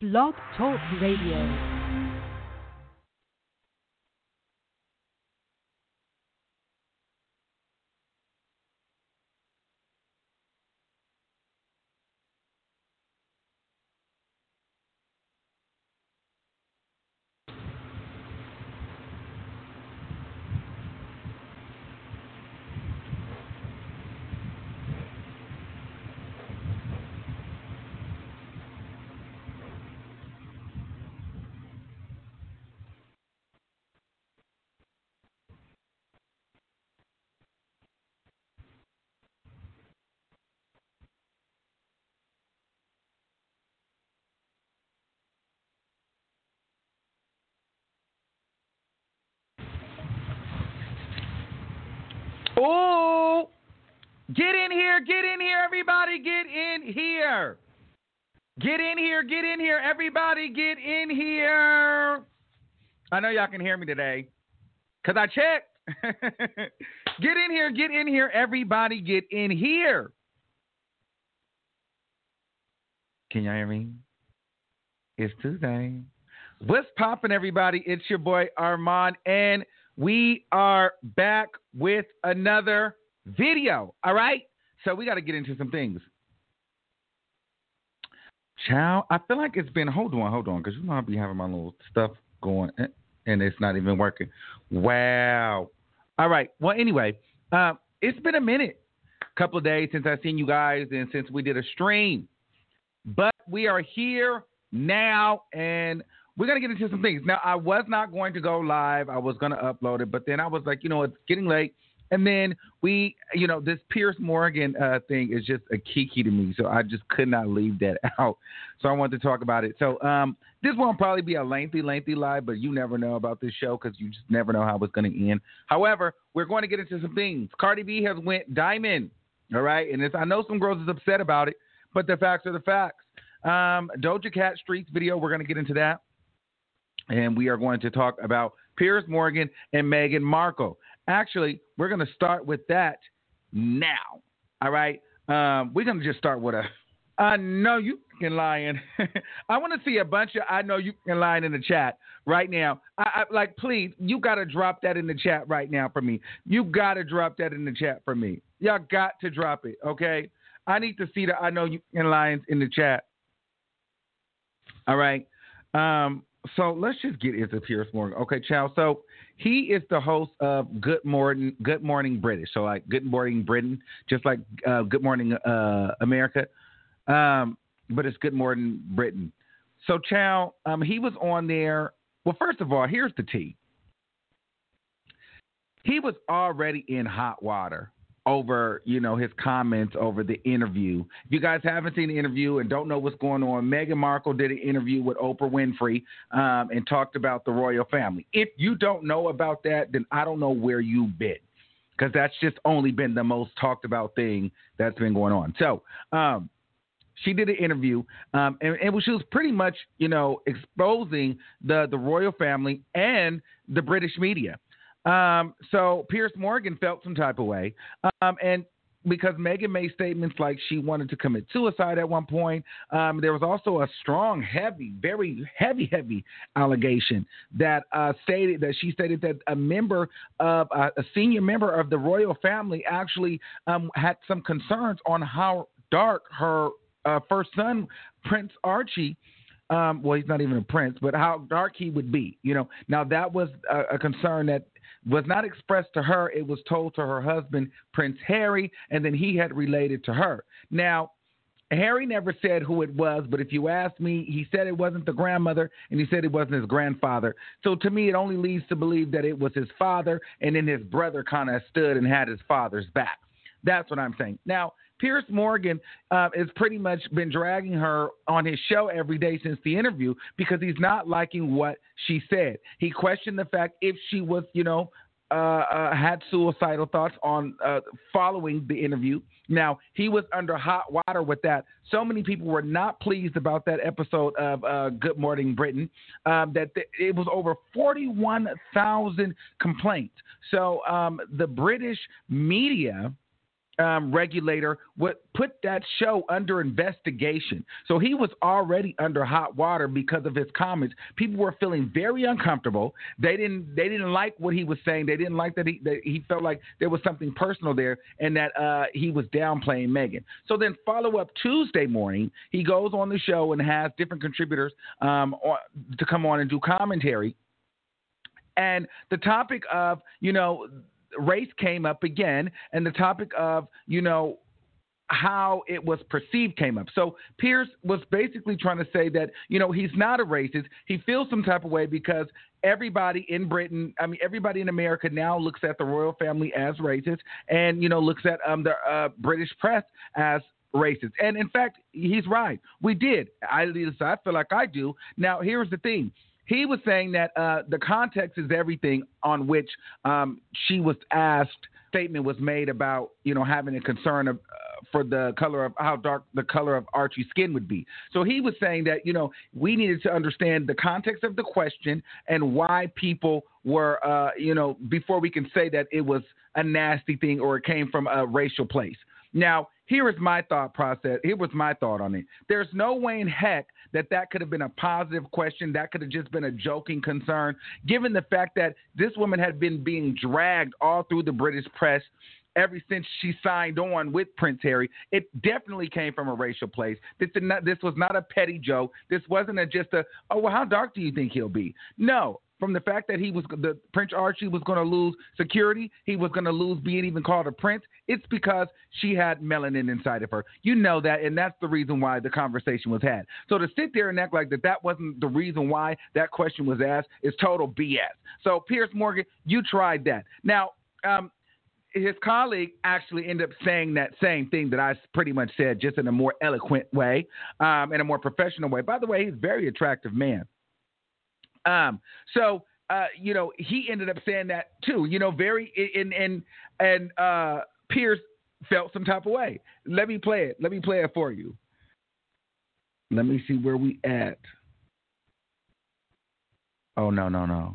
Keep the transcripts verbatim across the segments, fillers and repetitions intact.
Blog Talk Radio. Oh, get in here, get in here, everybody, get in here. Get in here, get in here, everybody, get in here. I know y'all can hear me today, because I checked. Get in here, get in here, everybody, get in here. Can y'all hear me? It's Tuesday. What's poppin', everybody? It's your boy Armand, and we are back with another video, all right? So we got to get into some things. Child, I feel like it's been, hold on, hold on, because you know I'll be having my little stuff going, and it's not even working. Wow. All right. Well, anyway, uh, it's been a minute, a couple of days since I've seen you guys and since we did a stream. But we are here now, and we're going to get into some things. Now, I was not going to go live. I was going to upload it, but then I was like, you know, it's getting late. And then we, you know, this Piers Morgan uh, thing is just a kiki to me, so I just could not leave that out. So I wanted to talk about it. So um, this won't probably be a lengthy, lengthy live, but you never know about this show because you just never know how it's going to end. However, we're going to get into some things. Cardi B has went diamond, all right? And it's, I know some girls is upset about it, but the facts are the facts. Um, Doja Cat Streets video, we're going to get into that. And we are going to talk about Piers Morgan and Meghan Markle. Actually, we're going to start with that now. All right? Um, we're going to just start with a I know you can lying. I want to see a bunch of I know you can lying in the chat right now. I, I like, please, you got to drop that in the chat right now for me. You got to drop that in the chat for me. Y'all got to drop it, okay? I need to see the I know you can lying in the chat. All right? Um So let's just get into Piers Morgan. Okay, Chow. So he is the host of Good Morning, Good Morning British. So like Good Morning Britain, just like uh, Good Morning uh, America, um, but it's Good Morning Britain. So Chow, um, he was on there. Well, first of all, here's the tea. He was already in hot water over, you know, his comments over the interview. If you guys haven't seen the interview and don't know what's going on, Meghan Markle did an interview with Oprah Winfrey um, and talked about the royal family. If you don't know about that, then I don't know where you've been, because that's just only been the most talked about thing that's been going on. So um, she did an interview, um, and, and she was pretty much, you know, exposing the, the royal family and the British media. Um, so Piers Morgan felt some type of way. Um, and because Meghan made statements like she wanted to commit suicide at one point, um, there was also a strong, heavy, very heavy, heavy allegation that uh, stated that she stated that a member of uh, a senior member of the royal family actually um, had some concerns on how dark her uh, first son, Prince Archie, um, well, he's not even a prince, but how dark he would be. You know, now that was a, a concern that was not expressed to her. It was told to her husband, Prince Harry, and then he had related to her. Now, Harry never said who it was, but if you ask me, he said it wasn't the grandmother, and he said it wasn't his grandfather. So to me, it only leads to believe that it was his father, and then his brother kind of stood and had his father's back. That's what I'm saying. Now, Piers Morgan uh, has pretty much been dragging her on his show every day since the interview because he's not liking what she said. He questioned the fact if she was, you know, uh, uh, had suicidal thoughts on uh, following the interview. Now, he was under hot water with that. So many people were not pleased about that episode of uh, Good Morning Britain um, that th- it was over forty-one thousand complaints. So um, the British media um, regulator would put that show under investigation. So he was already under hot water because of his comments. People were feeling very uncomfortable. They didn't they didn't like what he was saying. They didn't like that he that he felt like there was something personal there and that uh, he was downplaying Meghan. So then follow up Tuesday morning, he goes on the show and has different contributors um, on, to come on and do commentary. And the topic of, you know, race came up again, and the topic of, you know, how it was perceived came up. So Piers was basically trying to say that, you know, he's not a racist. He feels some type of way because everybody in Britain, I mean, everybody in America now looks at the royal family as racist and, you know, looks at um, the uh, British press as racist. And in fact, he's right. We did. I, at least I feel like I do. Now, here's the thing. He was saying that uh, the context is everything on which um, she was asked. Statement was made about, you know, having a concern of, uh, for the color of how dark the color of Archie's skin would be. So he was saying that, you know, we needed to understand the context of the question and why people were, uh, you know, before we can say that it was a nasty thing or it came from a racial place. Now, here is my thought process. Here was my thought on it. There's no way in heck that that could have been a positive question. That could have just been a joking concern, given the fact that this woman had been being dragged all through the British press ever since she signed on with Prince Harry. It definitely came from a racial place. This did not, this was not a petty joke. This wasn't a, just a, oh, well, how dark do you think he'll be? No. From the fact that he was the Prince Archie was going to lose security, he was going to lose being even called a prince. It's because she had melanin inside of her. You know that, and that's the reason why the conversation was had. So to sit there and act like that that wasn't the reason why that question was asked is total B S. So Piers Morgan, you tried that. Now, um, his colleague actually ended up saying that same thing that I pretty much said, just in a more eloquent way, um, in a more professional way. By the way, he's a very attractive man. Um, so, uh, you know, he ended up saying that too, you know, very, and, and, and, uh, Piers felt some type of way. Let me play it. Let me play it for you. Let me see where we at. Oh, no, no, no.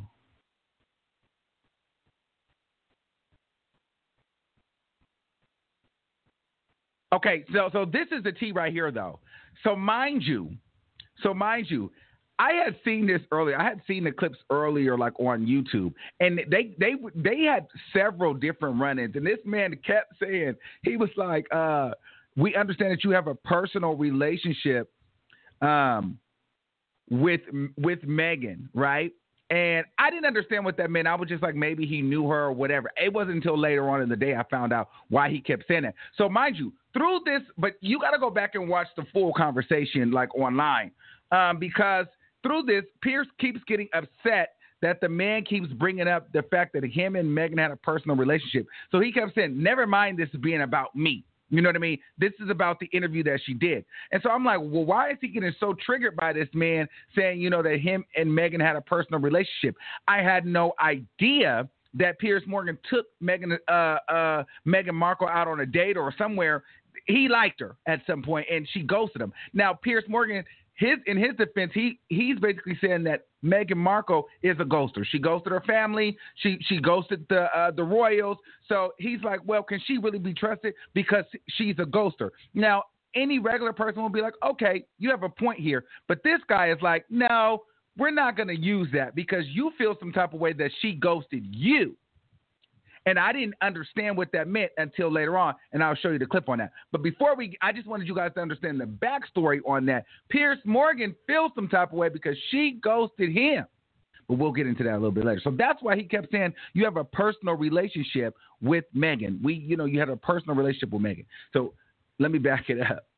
Okay. So, so this is the tea right here though. So mind you, so mind you, I had seen this earlier. I had seen the clips earlier, like on YouTube, and they they they had several different run-ins. And this man kept saying, he was like, uh, "We understand that you have a personal relationship um, with with Meghan, right?" And I didn't understand what that meant. I was just like, maybe he knew her or whatever. It wasn't until later on in the day I found out why he kept saying that. So mind you, through this, but you got to go back and watch the full conversation, like online, um, because. Through this, Piers keeps getting upset that the man keeps bringing up the fact that him and Meghan had a personal relationship. So he kept saying, never mind this being about me. You know what I mean? This is about the interview that she did. And so I'm like, well, why is he getting so triggered by this man saying, you know, that him and Meghan had a personal relationship? I had no idea that Piers Morgan took Meghan, uh, uh, Meghan Markle out on a date or somewhere. He liked her at some point, and she ghosted him. Now, Piers Morgan... His in his defense, he he's basically saying that Meghan Markle is a ghoster. She ghosted her family. She she ghosted the uh, the royals. So he's like, well, can she really be trusted because she's a ghoster? Now, any regular person will be like, okay, you have a point here. But this guy is like, no, we're not going to use that because you feel some type of way that she ghosted you. And I didn't understand what that meant until later on, and I'll show you the clip on that. But before we, I just wanted you guys to understand the backstory on that. Piers Morgan feels some type of way because she ghosted him. But we'll get into that a little bit later. So that's why he kept saying you have a personal relationship with Meghan. We, you know, you had a personal relationship with Meghan. So let me back it up.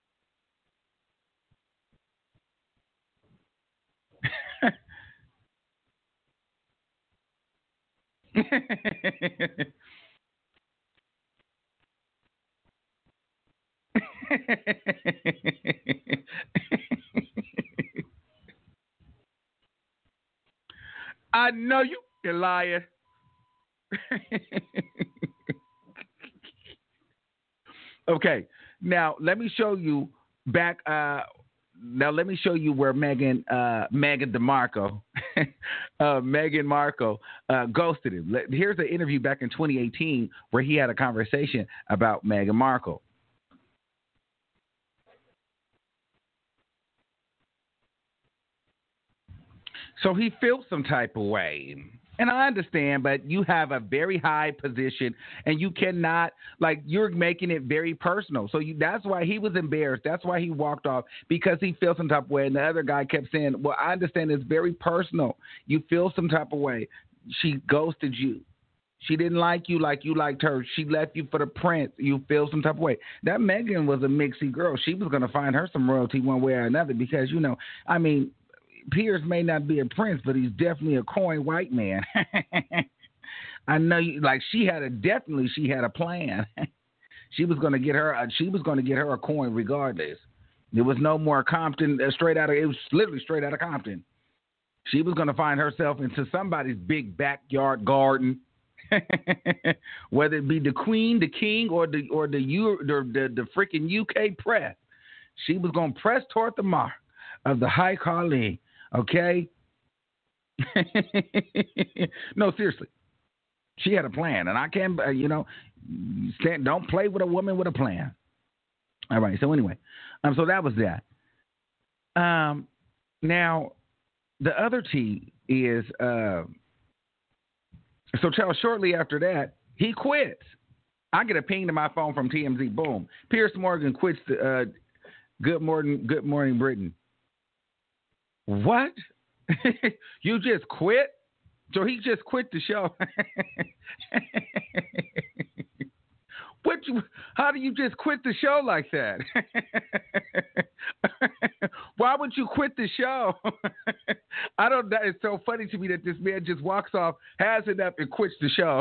I know you, you liar. Okay, now let me show you back. Uh, now let me show you where Meghan, uh, Meghan DeMarco. uh, Meghan Markle uh, ghosted him. Here's an interview back in twenty eighteen where he had a conversation about Meghan Markle. So he feels some type of way. And I understand, but you have a very high position, and you cannot, like, you're making it very personal. So you, that's why he was embarrassed. That's why he walked off, because he feels some type of way. And the other guy kept saying, well, I understand it's very personal. You feel some type of way. She ghosted you. She didn't like you like you liked her. She left you for the prince. You feel some type of way. That Meghan was a mixy girl. She was going to find her some royalty one way or another because, you know, I mean, Piers may not be a prince, but he's definitely a coin white man. I know, you, like she had a definitely she had a plan. She was going to get her. A, she was going to get her a coin regardless. There was no more Compton uh, straight out of. It was literally straight out of Compton. She was going to find herself into somebody's big backyard garden, whether it be the Queen, the King, or the or the U the the, the freaking U K press. She was going to press toward the mark of the High Calling. Okay? No, seriously. She had a plan, and I can't, uh, you know, stand, don't play with a woman with a plan. All right, so anyway, um, so that was that. Um, now, the other T is, uh, so Charles, shortly after that, he quits. I get a ping to my phone from T M Z, boom. Piers Morgan quits the uh, Good Morning, Good Morning Britain. What? You just quit? So he just quit the show. What? You, how do you just quit the show like that? Why would you quit the show? I don't. That is so funny to me that this man just walks off, has it up, and quits the show.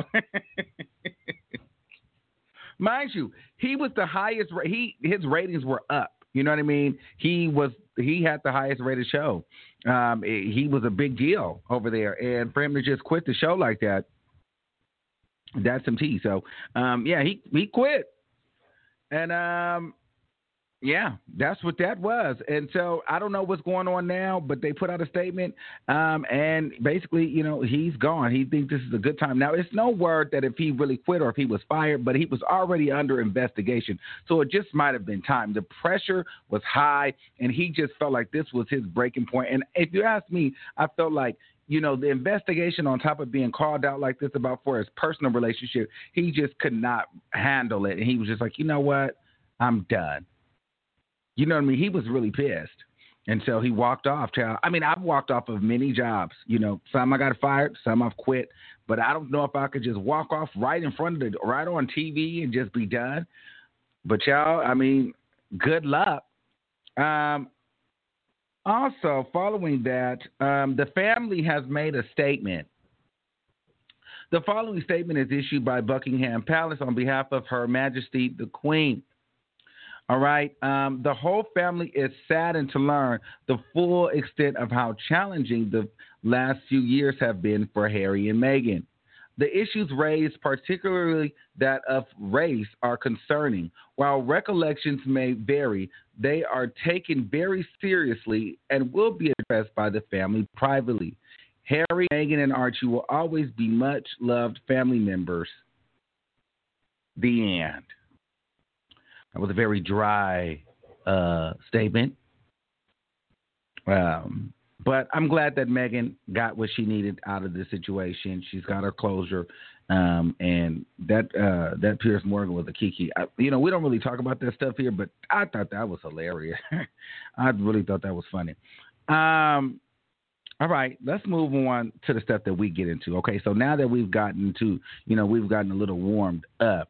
Mind you, he was the highest. He his ratings were up. You know what I mean? He was he had the highest rated show. Um, he was a big deal over there, and for him to just quit the show like that, that's some tea. So, um, yeah, he he quit, and um, yeah, that's what that was. And so I don't know what's going on now, but they put out a statement, um, and basically, you know, he's gone. He thinks this is a good time. Now, it's no word that if he really quit or if he was fired, but he was already under investigation. So it just might have been time. The pressure was high, and he just felt like this was his breaking point. And if you ask me, I felt like, you know, the investigation on top of being called out like this about for his personal relationship, he just could not handle it. And he was just like, you know what? I'm done. You know what I mean? He was really pissed. And so he walked off. Child. I mean, I've walked off of many jobs. You know, some I got fired, some I've quit. But I don't know if I could just walk off right in front of the, right on T V and just be done. But y'all, I mean, good luck. Um, also, following that, um, the family has made a statement. The following statement is issued by Buckingham Palace on behalf of Her Majesty the Queen. All right. Um, the whole family is saddened to learn the full extent of how challenging the last few years have been for Harry and Meghan. The issues raised, particularly that of race, are concerning. While recollections may vary, they are taken very seriously and will be addressed by the family privately. Harry, Meghan, and Archie will always be much loved family members. The end. That was a very dry uh, statement. Um, but I'm glad that Meghan got what she needed out of this situation. She's got her closure. Um, and that uh, that Piers Morgan was a kiki. I, you know, we don't really talk about that stuff here, but I thought that was hilarious. I really thought that was funny. Um, all right, let's move on to the stuff that we get into. Okay, so now that we've gotten to, you know, we've gotten a little warmed up.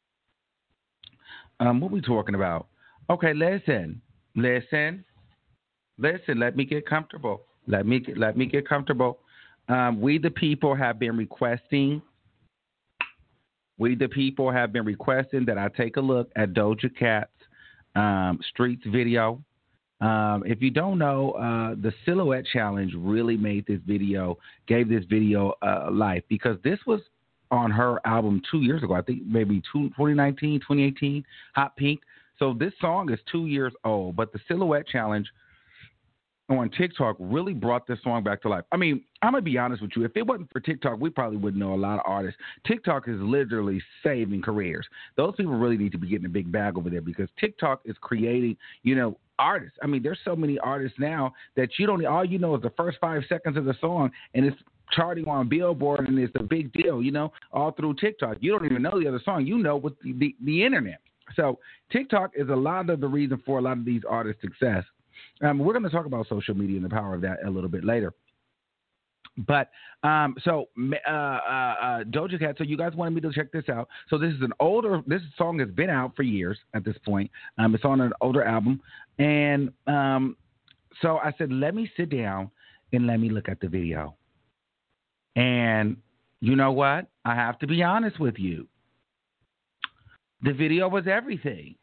Um, what are we talking about? Okay, listen, listen, listen. Let me get comfortable. Let me get, let me get comfortable. Um, we the people have been requesting. We the people have been requesting that I take a look at Doja Cat's um, Streets video. Um, if you don't know, uh, the Silhouette Challenge really made this video, gave this video uh, life, because this was on her album two years ago. I think maybe two, twenty nineteen, twenty eighteen, Hot Pink. So this song is two years old, but the Silhouette Challenge on TikTok really brought this song back to life. I mean, I'm going to be honest with you. If it wasn't for TikTok, we probably wouldn't know a lot of artists. TikTok is literally saving careers. Those people really need to be getting a big bag over there because TikTok is creating, you know, artists. I mean, there's so many artists now that you don't, all you know is the first five seconds of the song and it's charting on Billboard and it's a big deal, you know, all through TikTok. You don't even know the other song. You know with the, the, the internet. So TikTok is a lot of the reason for a lot of these artists' success. Um, we're going to talk about social media and the power of that a little bit later. But um, so uh, uh, uh, Doja Cat. So you guys wanted me to check this out. So this is an older. This song has been out for years at this point. Um, it's on an older album, and um, so I said, let me sit down and let me look at the video. And you know what? I have to be honest with you. The video was everything.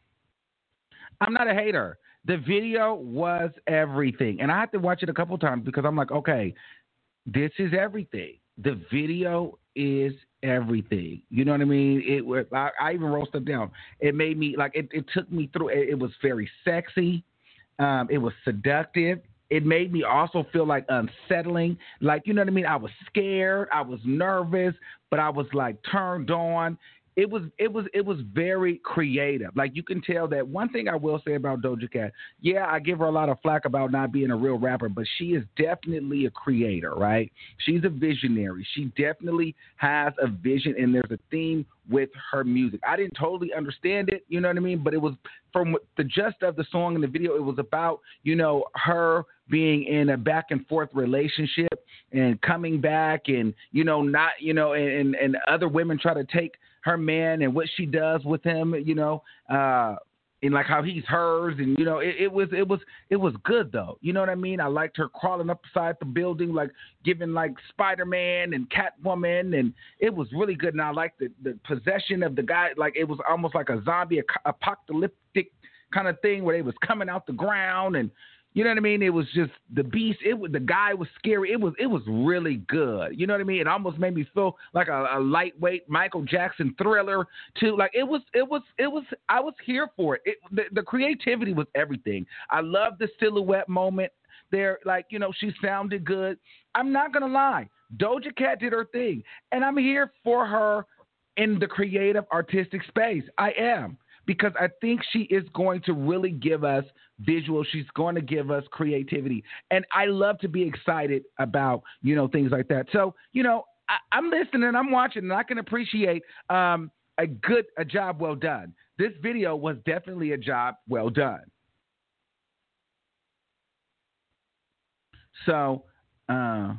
I'm not a hater. The video was everything. And I had to watch it a couple times because I'm like, okay, this is everything. The video is everything. You know what I mean? It. I, I even wrote stuff down. It made me, like, it, it took me through. It, it was very sexy. Um, it was seductive. It made me also feel like unsettling. Like, you know what I mean? I was scared. I was nervous, but I was, like, turned on. It was it was it was very creative. Like you can tell that one thing I will say about Doja Cat. Yeah, I give her a lot of flack about not being a real rapper, but she is definitely a creator, right? She's a visionary. She definitely has a vision, and there's a theme with her music. I didn't totally understand it, you know what I mean? But it was from the gist of the song and the video. It was about, you know, her being in a back and forth relationship and coming back, and you know, not, you know, and and other women try to take her man and what she does with him, you know, uh, and like how he's hers, and you know, it, it was it was it was good though. You know what I mean? I liked her crawling up beside the building, like giving like Spider-Man and Catwoman, and it was really good. And I liked the, the possession of the guy, like it was almost like a zombie apocalyptic kind of thing where they was coming out the ground, and you know what I mean? It was just the beast. It was, the guy was scary. It was it was really good. You know what I mean? It almost made me feel like a, a lightweight Michael Jackson Thriller too. Like it was it was it was. I was here for it. it the, the creativity was everything. I love the silhouette moment there. Like, you know, she sounded good. I'm not gonna lie. Doja Cat did her thing, and I'm here for her in the creative artistic space. I am. Because I think she is going to really give us visuals. She's going to give us creativity. And I love to be excited about, you know, things like that. So, you know, I, I'm listening, I'm watching, and I can appreciate um, a good, a job well done. This video was definitely a job well done. So, uh,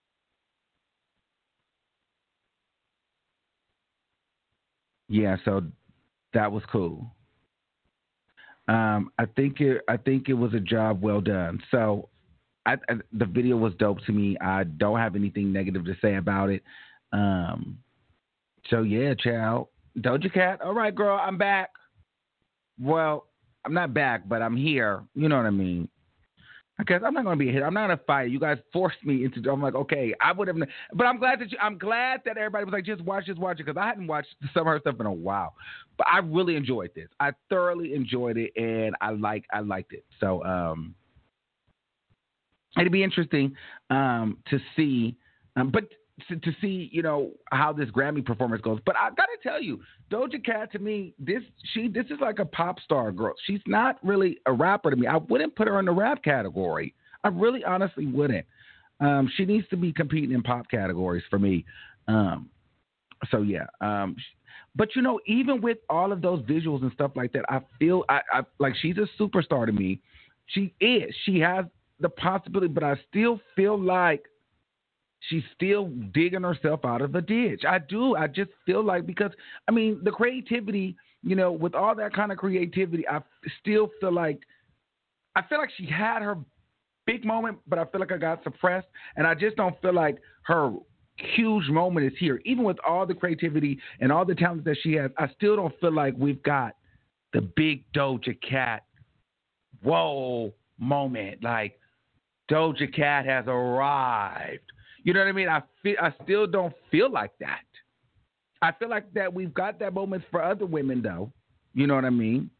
yeah, so that was cool. Um, I think it. I think it was a job well done. So, I, I, the video was dope to me. I don't have anything negative to say about it. Um, so yeah, child, Doja Cat. All right, girl, I'm back. Well, I'm not back, but I'm here. You know what I mean? Because I'm not going to be a hit. I'm not going to fight. You guys forced me into. I'm like, okay, I would have. But I'm glad that you. I'm glad that everybody was like, just watch, just watch it, because I hadn't watched some of her stuff in a while. But I really enjoyed this. I thoroughly enjoyed it, and I like. I liked it. So um, it'd be interesting um to see, um, but to, to see, you know, how this Grammy performance goes. But I gotta tell you, Doja Cat, to me, this she this is like a pop star girl. She's not really a rapper to me. I wouldn't put her in the rap category. I really honestly wouldn't. Um, she needs to be competing in pop categories for me. Um, so yeah. Um, but you know, even with all of those visuals and stuff like that, I feel I, I like she's a superstar to me. She is. She has the possibility, but I still feel like she's still digging herself out of a ditch. I do. I just feel like, because, I mean, the creativity, you know, with all that kind of creativity, I still feel like, I feel like she had her big moment, but I feel like I got suppressed. And I just don't feel like her huge moment is here. Even with all the creativity and all the talent that she has, I still don't feel like we've got the big Doja Cat, whoa, moment. Like, Doja Cat has arrived. You know what I mean? I feel, I still don't feel like that. I feel like that we've got that moment for other women, though. You know what I mean?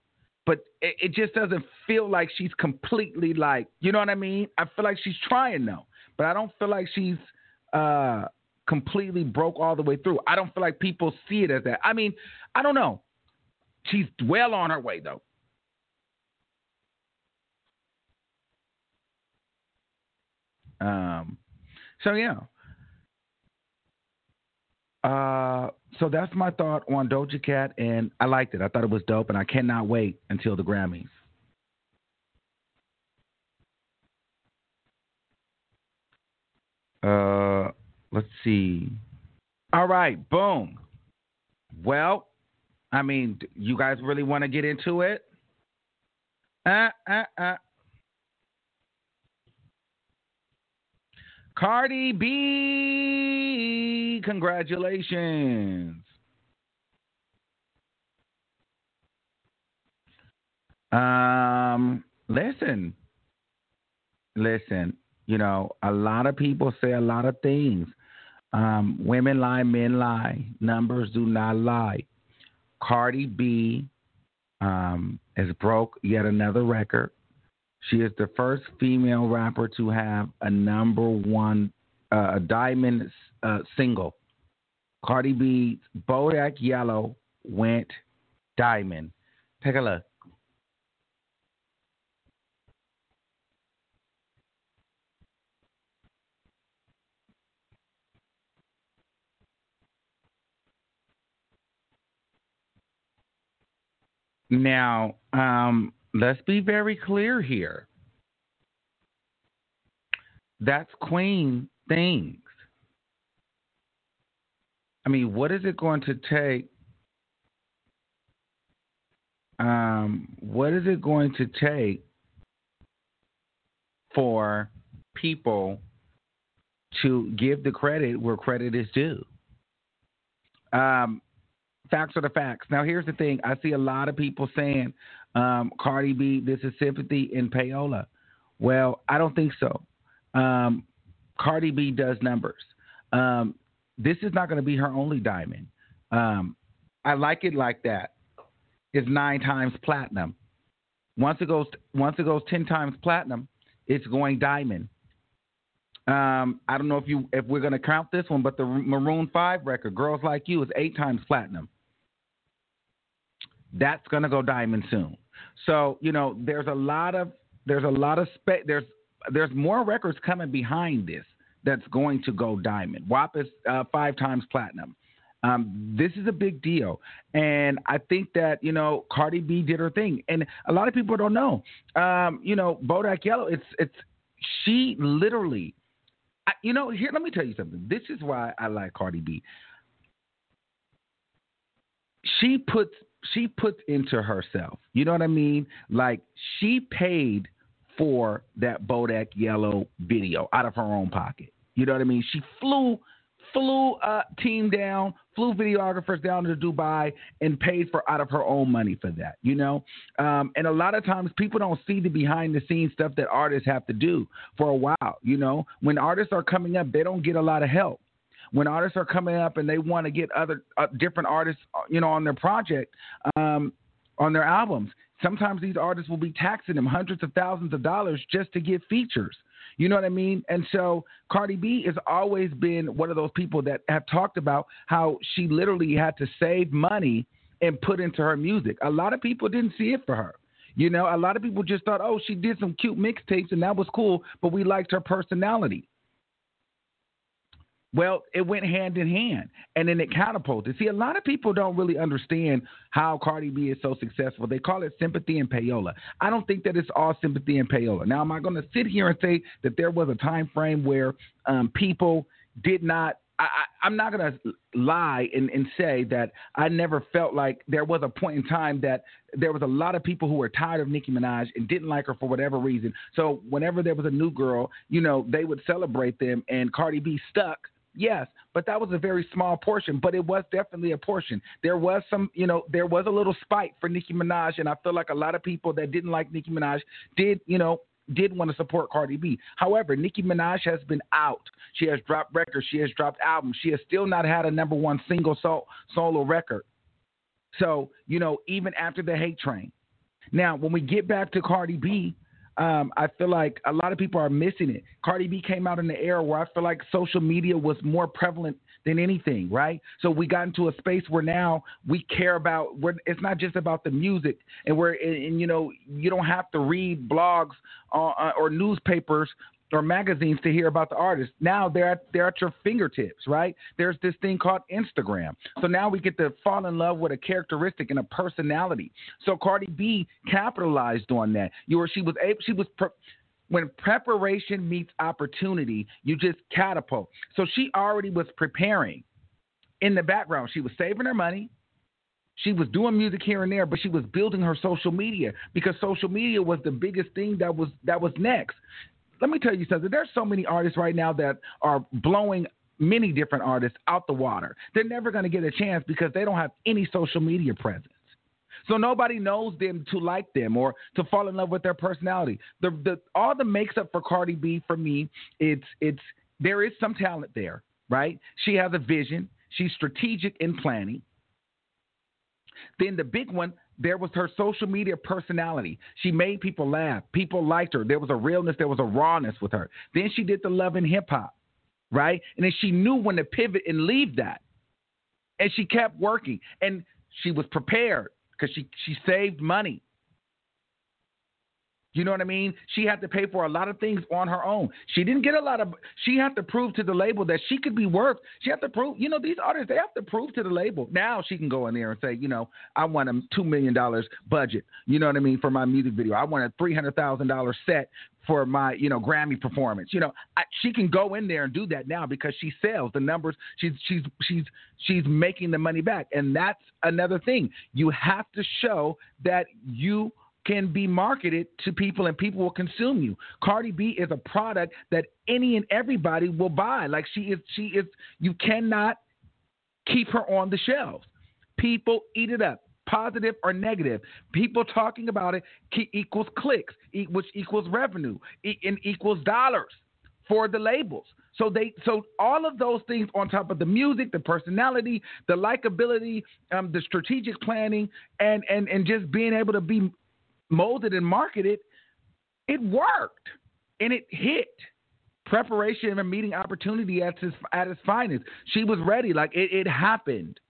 but it, it just doesn't feel like she's completely like, you know what I mean? I feel like she's trying though, but I don't feel like she's uh, completely broke all the way through. I don't feel like people see it as that. I mean, I don't know. She's well on her way though. Um, so yeah. Uh, so that's my thought on Doja Cat, and I liked it. I thought it was dope, and I cannot wait until the Grammys. Uh, let's see. All right, boom. Well, I mean, you guys really want to get into it? Uh, uh, uh. Cardi B, congratulations. Um, listen, listen. You know, a lot of people say a lot of things. Um, women lie, men lie. Numbers do not lie. Cardi B um, has broke yet another record. She is the first female rapper to have a number one, uh, a diamond uh, single. Cardi B's Bodak Yellow went diamond. Take a look. Now, um, let's be very clear here. That's Queen things. I mean, what is it going to take? Um, what is it going to take for people to give the credit where credit is due? Um, facts are the facts. Now, here's the thing. I see a lot of people saying, um, Cardi B, this is sympathy in payola. Well, I don't think so. Um, Cardi B does numbers. Um, this is not going to be her only diamond. Um, I like it like that. It's nine times platinum. Once it goes, once it goes ten times platinum, it's going diamond. Um, I don't know if you if we're going to count this one, but the Maroon Five record, "Girls Like You," is eight times platinum. That's going to go diamond soon. So you know, there's a lot of there's a lot of spe- there's there's more records coming behind this that's going to go diamond. W A P is uh, five times platinum. Um, this is a big deal, and I think that you know Cardi B did her thing, and a lot of people don't know. Um, you know, Bodak Yellow. It's it's she literally. I, you know, here let me tell you something. This is why I like Cardi B. She puts she puts into herself. You know what I mean? Like she paid for that Bodak Yellow video out of her own pocket. You know what I mean? She flew flew a team down, flew videographers down to Dubai, and paid for out of her own money for that. You know, um, and a lot of times people don't see the behind the scenes stuff that artists have to do for a while. You know, when artists are coming up, they don't get a lot of help. When artists are coming up and they want to get other uh, different artists, uh, you know, on their project, um, on their albums, sometimes these artists will be taxing them hundreds of thousands of dollars just to get features. You know what I mean? And so Cardi B has always been one of those people that have talked about how she literally had to save money and put into her music. A lot of people didn't see it for her. You know, a lot of people just thought, oh, she did some cute mixtapes and that was cool, but we liked her personality. Well, it went hand in hand, and then it catapulted. See, a lot of people don't really understand how Cardi B is so successful. They call it sympathy and payola. I don't think that it's all sympathy and payola. Now, am I going to sit here and say that there was a time frame where um, people did not? I, I, I'm not going to lie and, and say that I never felt like there was a point in time that there was a lot of people who were tired of Nicki Minaj and didn't like her for whatever reason. So whenever there was a new girl, you know, they would celebrate them, and Cardi B stuck. Yes, but that was a very small portion, but it was definitely a portion. There was some, you know, there was a little spite for Nicki Minaj, and I feel like a lot of people that didn't like Nicki Minaj did, you know, did want to support Cardi B. However, Nicki Minaj has been out. She has dropped records. She has dropped albums. She has still not had a number one single sol- solo record. So, you know, even after the hate train. Now, when we get back to Cardi B, um, I feel like a lot of people are missing it. Cardi B came out in the era where I feel like social media was more prevalent than anything, right? So we got into a space where now we care about, where it's not just about the music, and where, and, and you know, you don't have to read blogs uh, or newspapers or magazines to hear about the artist. Now they're at, they're at your fingertips, right? There's this thing called Instagram. So now we get to fall in love with a characteristic and a personality. So Cardi B capitalized on that. You were, she was able, she was, pre- when preparation meets opportunity, you just catapult. So she already was preparing in the background. She was saving her money. She was doing music here and there, but she was building her social media, because social media was the biggest thing that was, that was next. Let me tell you something. There's so many artists right now that are blowing many different artists out the water. They're never going to get a chance because they don't have any social media presence. So nobody knows them to like them or to fall in love with their personality. The, the, all the makes up for Cardi B, for me, it's it's there is some talent there, right? She has a vision. She's strategic in planning. Then the big one, there was her social media personality. She made people laugh. People liked her. There was a realness. There was a rawness with her. Then she did the Love and Hip Hop, right? And then she knew when to pivot and leave that. And she kept working. And she was prepared because she, she saved money. You know what I mean? She had to pay for a lot of things on her own. She didn't get a lot of, she had to prove to the label that she could be worth, she had to prove, you know, these artists, they have to prove to the label. Now she can go in there and say, you know, I want a two million dollars budget, you know what I mean, for my music video. I want a three hundred thousand dollars set for my, you know, Grammy performance. You know, I, she can go in there and do that now because she sells the numbers. She's, she's, she's, she's making the money back. And that's another thing. You have to show that you can be marketed to people and people will consume you. Cardi B is a product that any and everybody will buy. Like she is, she is, you cannot keep her on the shelves. People eat it up, positive or negative. People talking about it equals clicks, which equals revenue, and equals dollars for the labels. So they, so all of those things on top of the music, the personality, the likability, um, the strategic planning, and and and just being able to be molded and marketed, it worked and it hit. Preparation and meeting opportunity at its at its finest. She was ready, like it, it happened.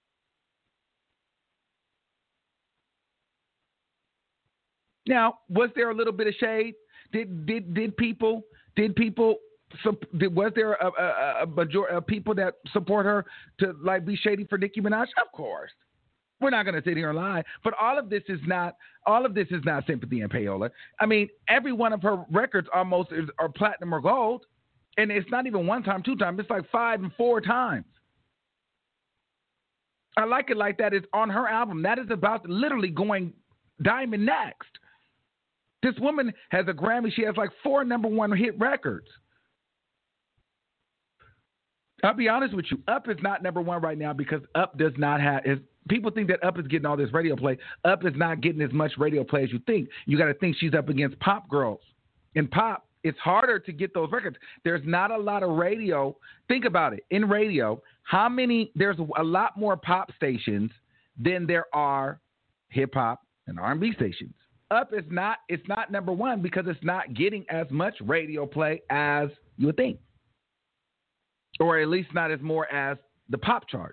Now, was there a little bit of shade? Did did did people did people did, was there a, a, a majority of people that support her to like be shady for Nicki Minaj? Of course. We're not going to sit here and lie, but all of this is not all of this is not sympathy and payola. I mean, every one of her records almost is, are platinum or gold, and it's not even one time, two times. It's like five and four times. I like it like that. It's on her album. That is about literally going diamond next. This woman has a Grammy. She has like four number one hit records. I'll be honest with you. Up is not number one right now because Up does not have is. People think that Up is getting all this radio play. Up is not getting as much radio play as you think. You got to think she's up against pop girls. In pop, it's harder to get those records. There's not a lot of radio. Think about it. In radio, how many, there's a lot more pop stations than there are hip hop and R and B stations. Up is not, it's not number one because it's not getting as much radio play as you would think. Or at least not as more as the pop charts.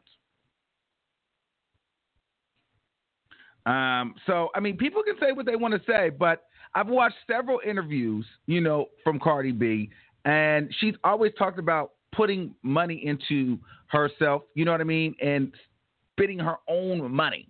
Um, so, I mean, people can say what they want to say, but I've watched several interviews, you know, from Cardi B, and she's always talked about putting money into herself, you know what I mean, and spending her own money.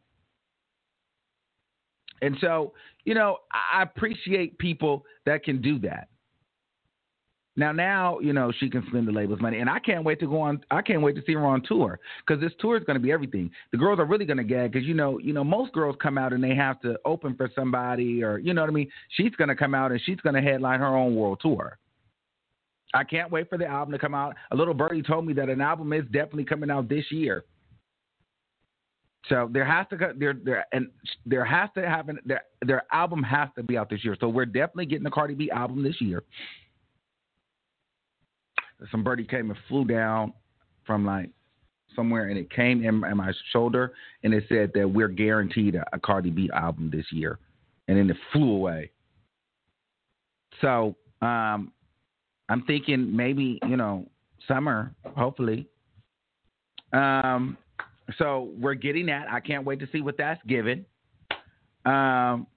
And so, you know, I appreciate people that can do that. Now, now, you know, she can spend the label's money, and I can't wait to go on. I can't wait to see her on tour because this tour is going to be everything. The girls are really going to gag because, you know, you know, most girls come out and they have to open for somebody or, you know what I mean? She's going to come out and she's going to headline her own world tour. I can't wait for the album to come out. A little birdie told me that an album is definitely coming out this year. So there has to there there and there has to have an, their their album has to be out this year. So we're definitely getting the Cardi B album this year. Some birdie came and flew down from like somewhere, and it came in, in my shoulder, and it said that we're guaranteed a, a Cardi B album this year. and then it flew away. So um, I'm thinking maybe, you know, summer, hopefully. Um, so we're getting that. I can't wait to see what that's given. Um,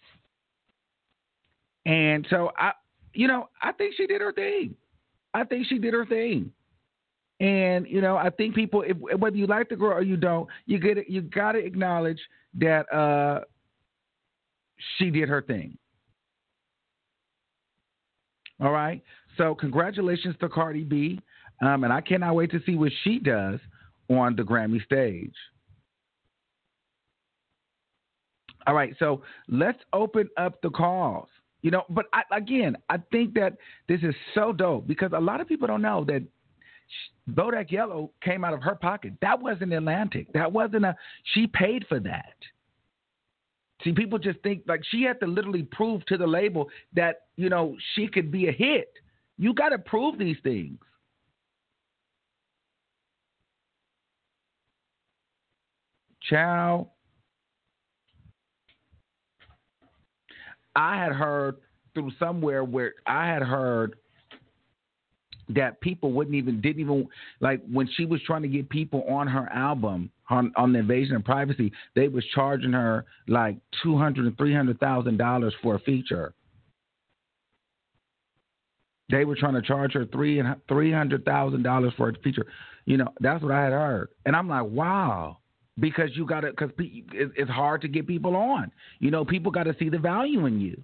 and so I, you know, I think she did her thing. I think she did her thing. And you know, I think people, if, whether you like the girl or you don't, you get it. You got to acknowledge that uh, she did her thing. All right. So congratulations to Cardi B, um, and I cannot wait to see what she does on the Grammy stage. All right. So let's open up the calls. You know, but I, again, I think that this is so dope because a lot of people don't know that Bodak Yellow came out of her pocket. That wasn't Atlantic. That wasn't a, she paid for that. See, people just think like she had to literally prove to the label that, you know, she could be a hit. You got to prove these things. Ciao. I had heard through somewhere where I had heard that people wouldn't even, didn't even, like when she was trying to get people on her album, on, on the Invasion of Privacy, they was charging her like two hundred thousand dollars and three hundred thousand dollars for a feature. They were trying to charge her three and three hundred thousand dollars for a feature. You know, that's what I had heard. And I'm like, wow. Because you got to, because it's hard to get people on. You know, people got to see the value in you.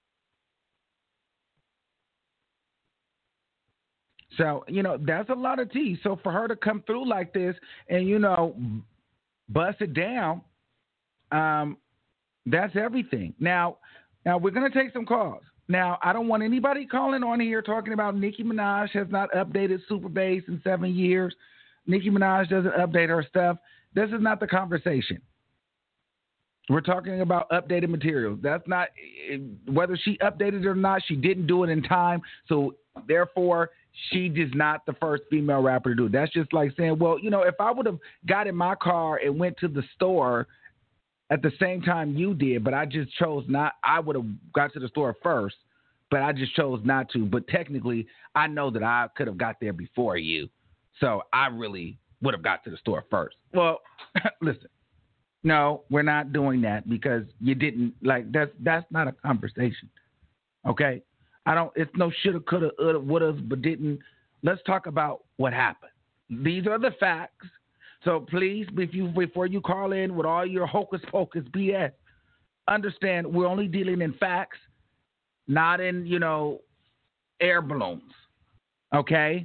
So, you know, that's a lot of tea. So for her to come through like this and, you know, bust it down, um, that's everything. Now, now we're going to take some calls. Now, I don't want anybody calling on here talking about Nicki Minaj has not updated Super Bass in seven years. Nicki Minaj doesn't update her stuff. This is not the conversation. We're talking about updated material. That's not, whether she updated it or not, she didn't do it in time. So therefore, she is not the first female rapper to do it. That's just like saying, well, you know, if I would have got in my car and went to the store at the same time you did, but I just chose not, I would have got to the store first, but I just chose not to. But technically, I know that I could have got there before you. So I really would have got to the store first. Well, listen, no, we're not doing that because you didn't, like, that's that's not a conversation. Okay? I don't, it's no shoulda, coulda, woulda, woulda, but didn't. Let's talk about what happened. These are the facts. So please, if you, before you call in with all your hocus pocus B S, understand we're only dealing in facts, not in, you know, air balloons. Okay?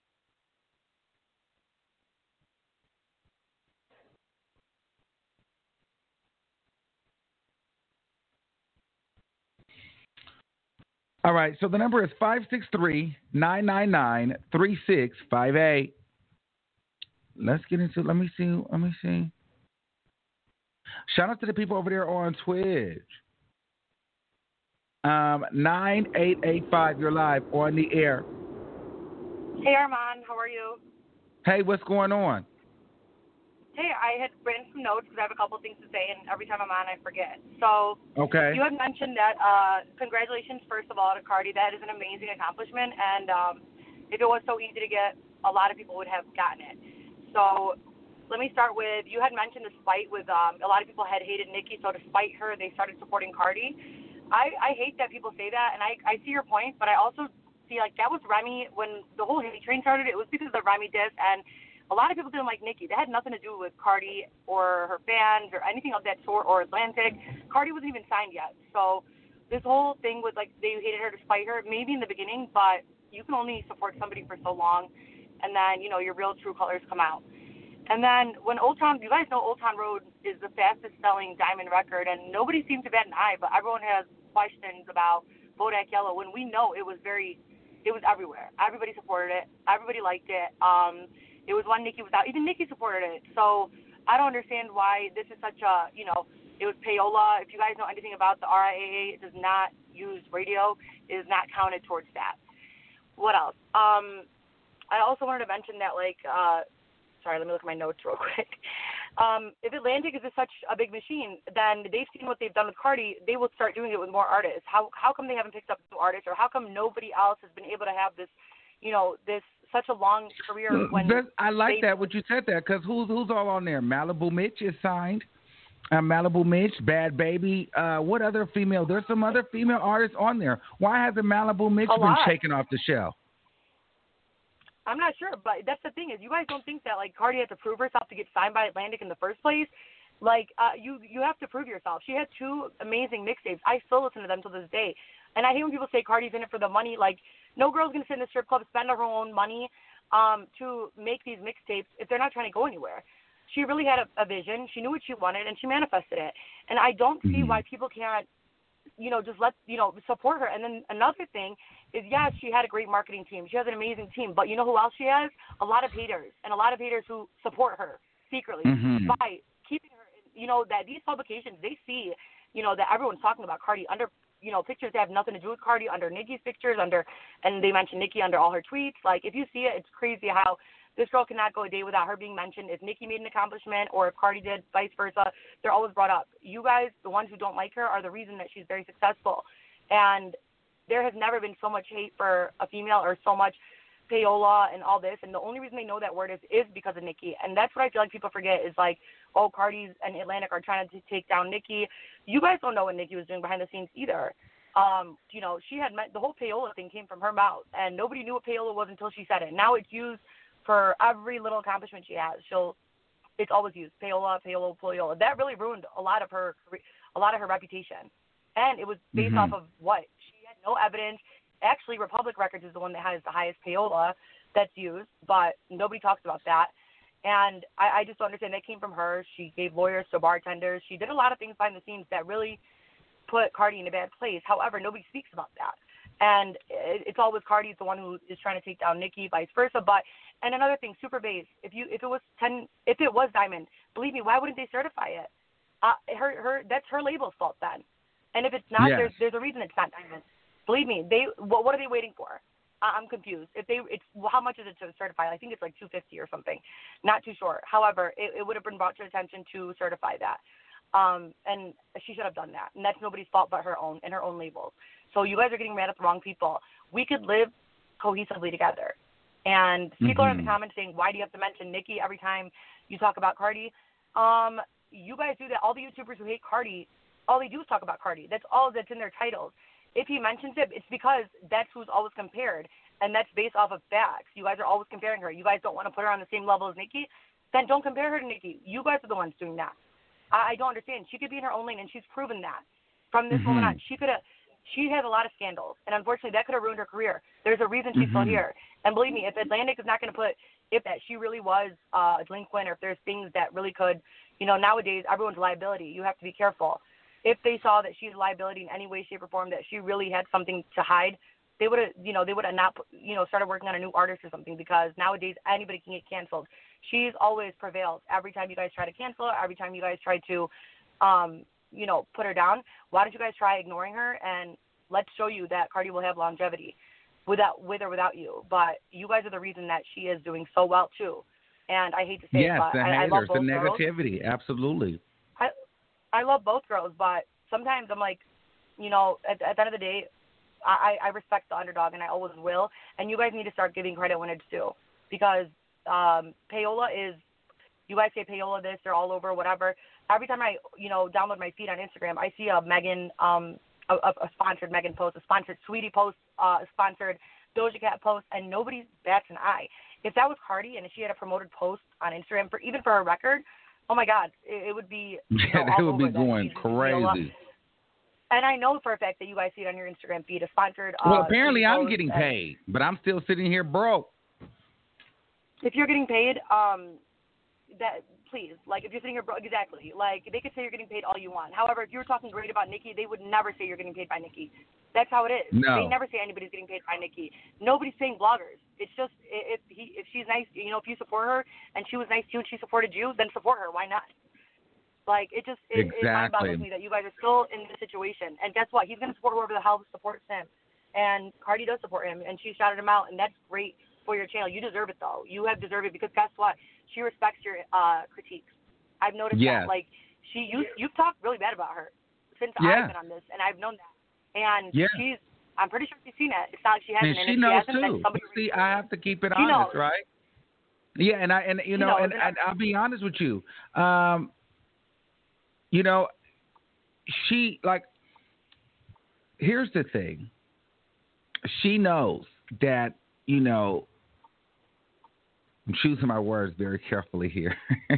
All right, so the number is five six three, nine nine nine, three six five eight. Let's get into, let me see, let me see. Shout out to the people over there on Twitch. Um, nine eight eight five, you're live on the air. Hey, Armand, how are you? Hey, what's going on? Hey, I had written some notes because I have a couple of things to say, and every time I'm on, I forget. So okay. You had mentioned that, uh, congratulations, first of all, to Cardi. That is an amazing accomplishment, and um, if it was so easy to get, a lot of people would have gotten it. So let me start with, you had mentioned the spite with, um, a lot of people had hated Nicki, so to spite her, they started supporting Cardi. I, I hate that people say that, and I, I see your point, but I also see, like, that was Remy, when the whole hate train started, it was because of the Remy diss, and a lot of people didn't like Nicki. That had nothing to do with Cardi or her fans or anything of that sort, or Atlantic. Cardi wasn't even signed yet. So this whole thing with, like, they hated her to spite her, maybe in the beginning, but you can only support somebody for so long, and then, you know, your real true colors come out. And then when Old Town, you guys know Old Town Road is the fastest selling diamond record, and nobody seemed to bat an eye, but everyone has questions about Bodak Yellow when we know it was very, it was everywhere. Everybody supported it. Everybody liked it. Um, It was one Nicki was out. Even Nicki supported it. So I don't understand why this is such a, you know, it was payola. If you guys know anything about the R I A A, it does not use radio. It is not counted towards that. What else? Um, I also wanted to mention that, like, uh, sorry, let me look at my notes real quick. Um, if Atlantic is such a big machine, then they've seen what they've done with Cardi. They will start doing it with more artists. How how come they haven't picked up new artists, or how come nobody else has been able to have this, you know, this such a long career? When That, I like they, that what you said that, because who's who's all on there? Malibu Mitch is signed. Uh, Malibu Mitch, Bad Baby. Uh, what other female? There's some other female artists on there. Why hasn't Malibu Mitch A been lot. shaken off the shelf? I'm not sure, but that's the thing is, you guys don't think that like Cardi had to prove herself to get signed by Atlantic in the first place. Like uh, you, you have to prove yourself. She had two amazing mixtapes. I still listen to them to this day, and I hate when people say Cardi's in it for the money. Like, no girl's gonna sit in the strip club, spend her own money um, to make these mixtapes if they're not trying to go anywhere. She really had a, a vision. She knew what she wanted, and she manifested it. And I don't see Mm-hmm. why people can't, you know, just let, you know, support her. And then another thing is, yes, she had a great marketing team. She has an amazing team. But you know who else she has? A lot of haters, and a lot of haters who support her secretly Mm-hmm. by keeping her, you know, that these publications, they see, you know, that everyone's talking about Cardi under, you know, pictures that have nothing to do with Cardi, under Nicki's pictures, under, and they mention Nicki under all her tweets. Like, if you see it, it's crazy how this girl cannot go a day without her being mentioned. If Nicki made an accomplishment or if Cardi did, vice versa, they're always brought up. You guys, the ones who don't like her, are the reason that she's very successful. And there has never been so much hate for a female, or so much payola and all this. And the only reason they know that word is, is because of Nicki. And that's what I feel like people forget is like, oh, Cardi's and Atlantic are trying to take down Nicki. You guys don't know what Nicki was doing behind the scenes either. Um, you know, she had met, the whole payola thing came from her mouth, and nobody knew what payola was until she said it. Now it's used for every little accomplishment she has. She'll, it's always used payola, payola, payola. That really ruined a lot of her, a lot of her reputation. And it was based Mm-hmm. off of what? She had no evidence. Actually, Republic Records is the one that has the highest payola that's used, but nobody talks about that. And I, I just don't understand. That came from her. She gave lawyers to bartenders. She did a lot of things behind the scenes that really put Cardi in a bad place. However, nobody speaks about that. And it, it's always Cardi's the one who is trying to take down Nicki, vice versa. But and another thing, Super Bass. If you if it was ten, if it was Diamond, believe me, why wouldn't they certify it? Uh, her her that's her label's fault then. And if it's not, Yes. there's there's a reason it's not Diamond. Believe me, they what what are they waiting for? I, I'm confused. If they it's how much is it to certify? I think it's like two fifty or something. Not too sure. However, it, it would have been brought to attention to certify that. Um, and she should have done that. And that's nobody's fault but her own and her own labels. So you guys are getting mad at the wrong people. We could live cohesively together. And people are in the Mm-hmm. comments saying, why do you have to mention Nicki every time you talk about Cardi? Um, you guys do that. All the YouTubers who hate Cardi, all they do is talk about Cardi. That's all that's in their titles. If he mentions it, it's because that's who's always compared, and that's based off of facts. You guys are always comparing her. You guys don't want to put her on the same level as Nicki? Then don't compare her to Nicki. You guys are the ones doing that. I, I don't understand. She could be in her own lane, and she's proven that. From this Mm-hmm. moment on, she could have. She had a lot of scandals, and unfortunately, that could have ruined her career. There's a reason she's Mm-hmm. still here. And believe me, if Atlantic is not going to put, if that she really was uh, a delinquent, or if there's things that really could, you know, nowadays everyone's a liability. You have to be careful. If they saw that she's a liability in any way, shape, or form, that she really had something to hide, they would have, you know, they would have not, you know, started working on a new artist or something, because nowadays anybody can get canceled. She's always prevailed. Every time you guys try to cancel her, every time you guys try to, um, you know, put her down, why don't you guys try ignoring her, and let's show you that Cardi will have longevity without, with or without you. But you guys are the reason that she is doing so well too. And I hate to say Yes, it, but the I, I love haters, the both girls. negativity, absolutely. I I love both girls, but sometimes I'm like, you know, at, at the end of the day, I, I respect the underdog, and I always will. And you guys need to start giving credit when it's due, because um, payola is, you guys say payola this, they're all over, whatever. Every time I, you know, download my feed on Instagram, I see a Megan, um, a, a sponsored Megan post, a sponsored Sweetie post, uh, a sponsored Doja Cat post, and nobody bats an eye. If that was Cardi and if she had a promoted post on Instagram, for even for her record, oh my God, it, it would be, you know, Yeah, they all would be over that going she's payola. crazy. And I know for a fact that you guys see it on your Instagram feed, a sponsored. Well, uh, apparently Sweetie I'm post, getting and paid, but I'm still sitting here broke. if you're getting paid, um, that please, like if you're sitting here, bro, exactly, like they could say you're getting paid all you want. However, if you were talking great about Nicki, they would never say you're getting paid by Nicki. That's how it is. No. They never say anybody's getting paid by Nicki. Nobody's saying bloggers. It's just if he if she's nice, you know, if you support her and she was nice to you and she supported you, then support her. Why not? Like it just it, Exactly. it mind boggles me that you guys are still in this situation. And guess what? He's going to support whoever the hell supports him. And Cardi does support him, and she shouted him out, and that's great for your channel. You deserve it though. You have deserved it because guess what? She respects your uh, critiques. I've noticed yes. that. Like, she, you, you've talked really bad about her since yeah. I've been on this, and I've known that. And yeah. she's, I'm pretty sure she's seen it. It's not like she hasn't. And And she if knows she hasn't, then too. somebody See, I have to keep it she honest, knows. right? Yeah, and I and you She know, knows, and, and and I'll be honest with you. Um, you know, she like. Here's the thing. She knows that, you know. I'm choosing my words very carefully here.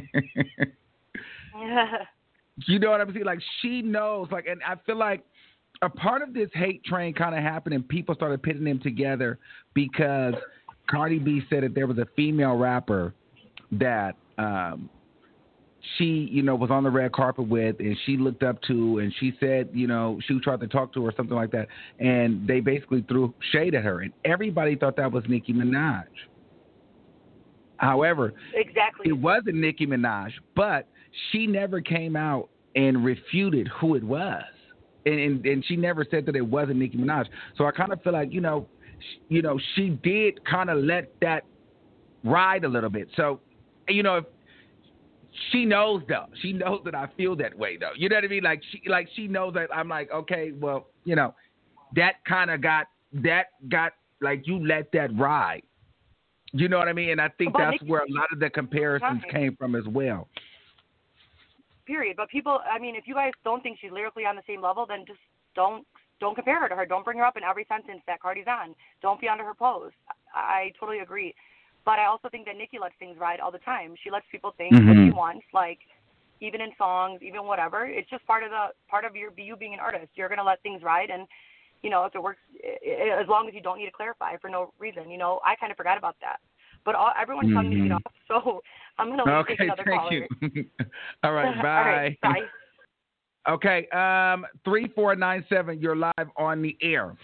You know what I'm saying? Like, she knows, like, and I feel like a part of this hate train kind of happened and people started pitting them together because Cardi B said that there was a female rapper that um, she, you know, was on the red carpet with and she looked up to, and she said, you know, she tried to talk to her or something like that, and they basically threw shade at her, and everybody thought that was Nicki Minaj. However, exactly. it wasn't Nicki Minaj, but she never came out and refuted who it was. And, and and she never said that it wasn't Nicki Minaj. So I kind of feel like, you know, sh- you know, she did kind of let that ride a little bit. So, you know, if she knows though, she knows that I feel that way though. You know what I mean? Like she, like she knows that I'm like, okay, well, you know, that kind of got, that got, like, you let that ride. You know what I mean? And I think but that's Nicki, where a lot of the comparisons right. came from as well. Period. But people, I mean, if you guys don't think she's lyrically on the same level, then just don't don't compare her to her. Don't bring her up in every sentence that Cardi's on. Don't be under her pose. I, I totally agree. But I also think that Nicki lets things ride all the time. She lets people think Mm-hmm. what she wants, like even in songs, even whatever. It's just part of the part of your you being an artist. You're gonna let things ride, and you know if it works, it, as long as you don't need to clarify for no reason. You know, I kind of forgot about that. But all, everyone's mm-hmm. telling me to get off, so I'm gonna leave okay, take another thank caller. you. All right, bye. All right, bye. Okay, um, three four nine seven. You're live on the air.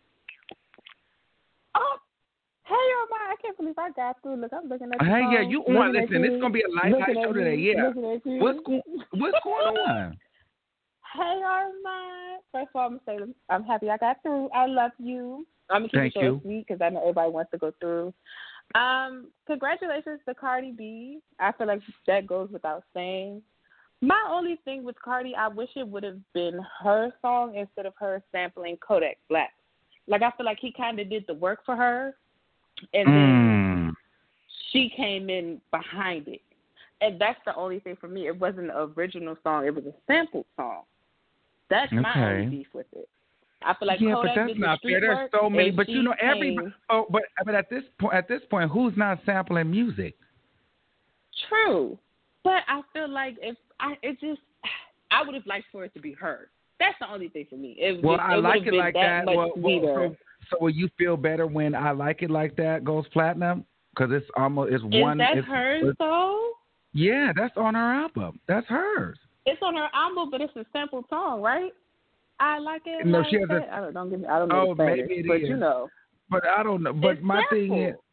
Oh, hey, Omar, I can't believe I got through. Look, I'm looking at the Hey, phone, yeah, you on? looking Listen, at it's gonna be a light night show today. you, Yeah. looking at you. What's going What's going on? Hey, Armand. First of all, I'm gonna say I'm happy I got through. I love you. I'm gonna keep Thank it short you. and sweet because I know everybody wants to go through. Um, congratulations to Cardi B. I feel like that goes without saying. My only thing with Cardi, I wish it would have been her song instead of her sampling Kodak Black. Like, I feel like he kind of did the work for her, and then Mm. she came in behind it. And that's the only thing for me. It wasn't an original song. It was a sampled song. That's my Okay. only beef with it. I feel like Yeah, Kodak but that's did not the fair. street There's work, so many, and but she you know came- everybody. Oh, but but at this point, at this point, who's not sampling music? True, but I feel like if I, it just, I would have liked for it to be her. That's the only thing for me. It, Well, just, I it like would it have like been that. that much Well, well, sweeter. so, so will you feel better when I like it like that goes platinum? Because it's almost it's Is one. that it's, hers it's, though? Yeah, that's on her album. That's hers. It's on her album, but it's a sample song, right? I like it. No, like she has that. a- I don't, don't get me. I don't know Oh, the Spanish, maybe it but is. you know. But I don't know. But It's my thing is, sample.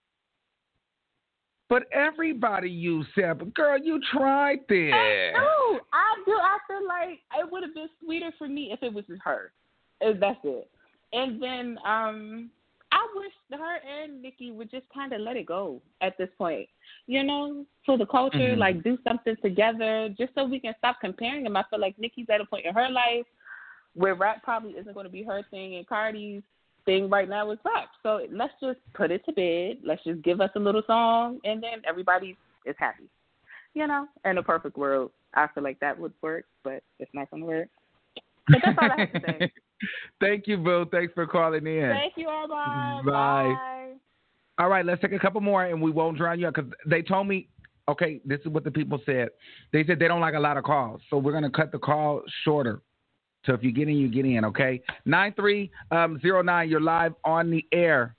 but everybody use sample. Girl, you tried this. No, I do. I feel like it would have been sweeter for me if it was her. If that's it. And then um, I wish her and Nicki would just kind of let it go at this point. You know, for the culture, Mhm. like do something together, just so we can stop comparing them. I feel like Nicki's at a point in her life where rap probably isn't going to be her thing, and Cardi's thing right now is rap. So let's just put it to bed. Let's just give us a little song, and then everybody is happy. You know, in a perfect world, I feel like that would work, but it's not going to work. But that's all I have to say. Thank you, Boo. Thanks for calling in. Thank you, Armand. Bye. Bye. All right, let's take a couple more, and we won't drown you out because they told me, okay, this is what the people said. They said they don't like a lot of calls, so we're going to cut the call shorter. So if you get in, you get in, okay? nine three zero nine, you're live on the air.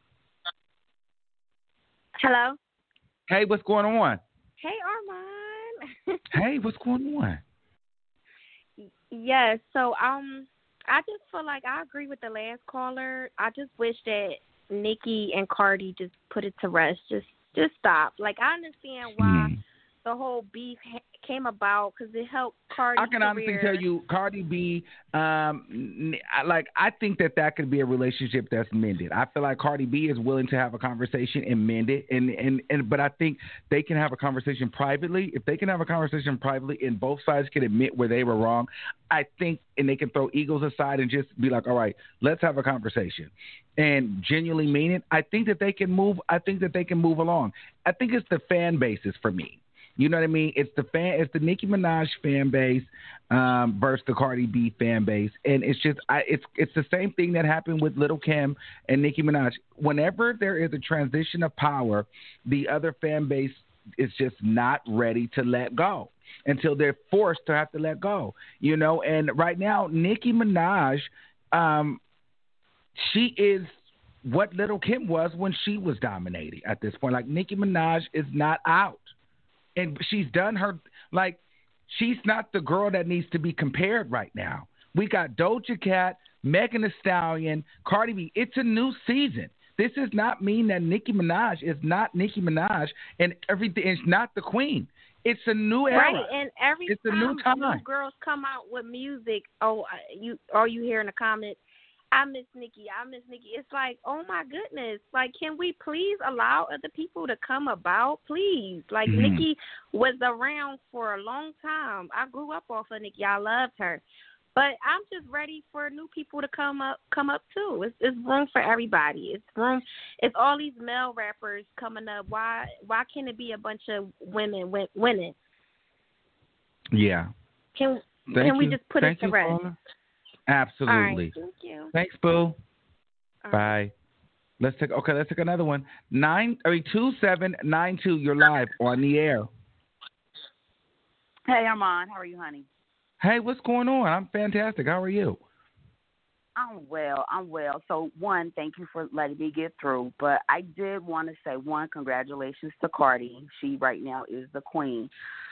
Hello. Hey, what's going on? Hey, Armand. Hey, what's going on? Yes. So, um, I just feel like I agree with the last caller. I just wish that Nicki and Cardi just put it to rest. Just, just stop. Like, I understand why Hmm. the whole beef ha- came about because it helped Cardi's I can career. honestly tell you, Cardi B, um, n- I- like I think that that could be a relationship that's mended. I feel like Cardi B is willing to have a conversation and mend it, and and, and but I think they can have a conversation privately. If they can have a conversation privately, and both sides can admit where they were wrong, I think, and they can throw egos aside and just be like, all right, let's have a conversation, and genuinely mean it. I think that they can move. I think that they can move along. I think it's the fan bases for me. You know what I mean? It's the fan, it's the Nicki Minaj fan base um, versus the Cardi B fan base, and it's just, I, it's it's the same thing that happened with Lil' Kim and Nicki Minaj. Whenever there is a transition of power, the other fan base is just not ready to let go until they're forced to have to let go. You know, and right now, Nicki Minaj, um, she is what Lil' Kim was when she was dominating at this point. Like, Nicki Minaj is not out. And she's done her, like, she's not the girl that needs to be compared right now. We got Doja Cat, Megan Thee Stallion, Cardi B. It's a new season. This does not mean that Nicki Minaj is not Nicki Minaj and everything. It's not the queen. It's a new era. Right, and every it's time a new time. new girls come out with music, oh, you all you hear in the comments, I miss Nicki, I miss Nicki. It's like, oh my goodness. Like, can we please allow other people to come about? Please. Like, mm-hmm. Nicki was around for a long time. I grew up off of Nicki. I loved her. But I'm just ready for new people to come up come up too. It's, it's room for everybody. It's room it's all these male rappers coming up. Why why can't it be a bunch of women win, winning? Yeah. Can Thank can we you. just put Thank it to you, rest? Paula. Absolutely. All right, thank you. Thanks, Boo. All Bye. right. Let's take okay. Let's take another one. Nine, I mean two seven nine two. You're live on the air. Hey, Armand. How are you, honey? Hey, what's going on? I'm fantastic. How are you? I'm well. I'm well. So, one, thank you for letting me get through. But I did want to say, one, congratulations to Cardi. She right now is the queen.